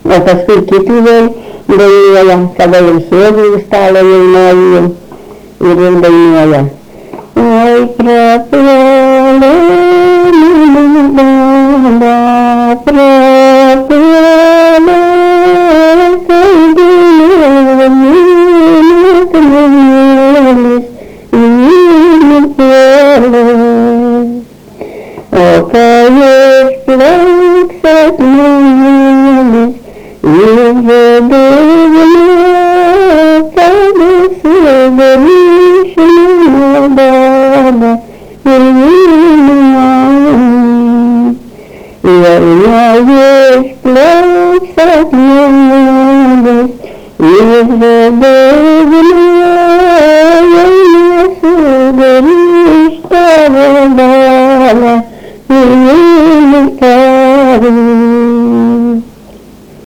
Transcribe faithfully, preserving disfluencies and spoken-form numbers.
O paskui kiti vėl dainuoja, kada jau sėdi į stalą jaunoji ir jau dainuoja. Oi, prapuolė mano banda, prapuolė, saldinė mylimės namėlis, vynupėlė. O kai išplauks akmenėlis, išžadėjime, kada sugrįšime baba ir vynuojame. Ir neišplauks akmenėlis, išžadėjime,